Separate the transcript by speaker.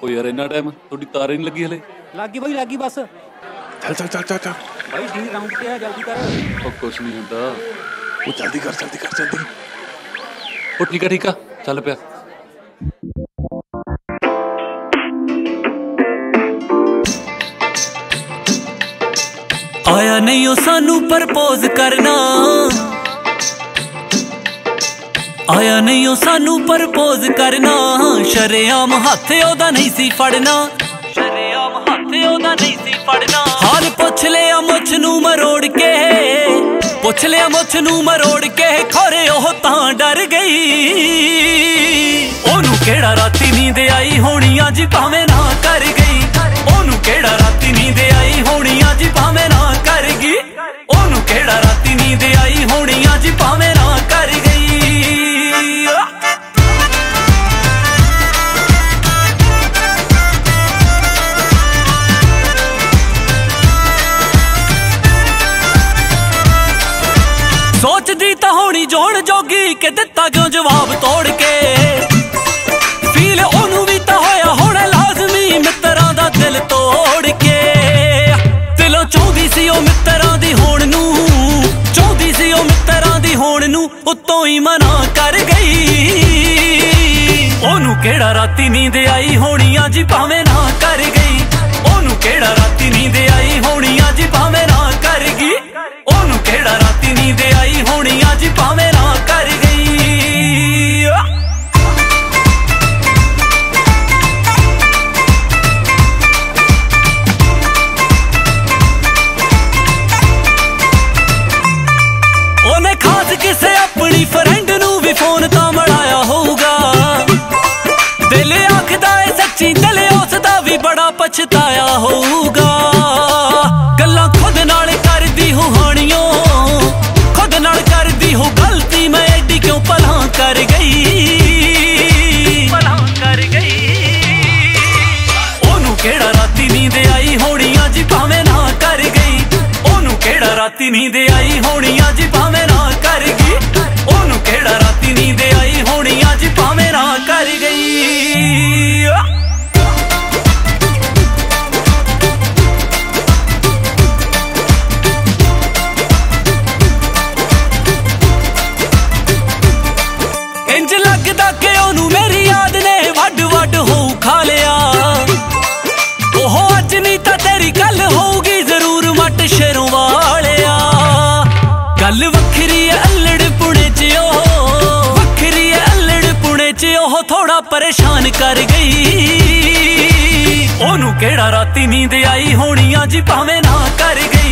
Speaker 1: ओ यार इन्ना टाइम थोड़ी तार नहीं लगी हले?
Speaker 2: लगी भाई लगी बस।
Speaker 3: चल चल चल चल चल
Speaker 2: भाई डी राउंड पे है, जल्दी कर।
Speaker 1: ओ कुछ नहीं होता,
Speaker 3: वो जल्दी कर जल्दी कर जल्दी।
Speaker 1: ओ ठीक है चल पिया।
Speaker 4: आया नहीं ओ सानू प्रपोज करना, आया नहीं ओ सानू प्रपोज करना। शरेआम हाथ ओदा नहीं सी फड़ना, शरेआम हाथ ओदा नहीं सी फड़ना। हाल पुछ लिया मुझ नू मरोड़ के, पुछ लिया मुझ नू मरोड़ के। खोरे ओह तां डर गई, ओनू केड़ा राती नींद आई होनी अज भावें ना कर गई। ओनू केड़ा राती नींद आई होनी अज भावें ना कर गई। ओनू केड़ा राती नींद आई होनी अज भावें ना कर गई। सोचदी तां होनी जोण जोगी के दिता क्यों जवाब तोड़ के। फील ओनू भी तां होया होना लाजमी मित्तरां दा दिल तोड़ के। दिलों चाहुंदी सी ओ मित्तरां दी होण नू, चाहुंदी सी ओ मित्तरां दी होण नू, उत्तों ही मना कर गई। ओनू केड़ा राती नींद आई होनी अज भावें ना कर गई। ओनू केड़ा राती नींद आई होनी अज भावें ना कर गई। ओनू केड़ा राती नींद आई होनी अज भावें ना कर गई। ओने खास किसे अपनी फ्रेंड नू भी फोन तां मिलाया होऊगा। दिल आखदा है सच्ची दिल उसदा भी बड़ा पछताया होऊगा। गल्लां खुद नाल करदी हो हानियों, खुद नाल करदी हो गलती। मैं एडी क्यों भला कर गई, भला कर गई। ओनू केड़ा राती नींद आई होनी अज भावें ना कर गई। ओनू केड़ा राती नींद आई होनी अज भावें ना कर गई। ओनू केड़ा राती नींद आई होनी अज भावें ना कर गई। इंज लगदा कि ओनू मेरी याद ने वड वड हो खा लिया। ओह अज नहीं तां तेरी गल होगी जरूर मट शेरों वालिया। गल वखरी है अल्लड़ पुणे च, ओह वखरी है अल्लड़ पुणे च। ओह थोड़ा परेशान कर गई। ओनू केड़ा राती नींद आई होनी अज भावें ना कर गई।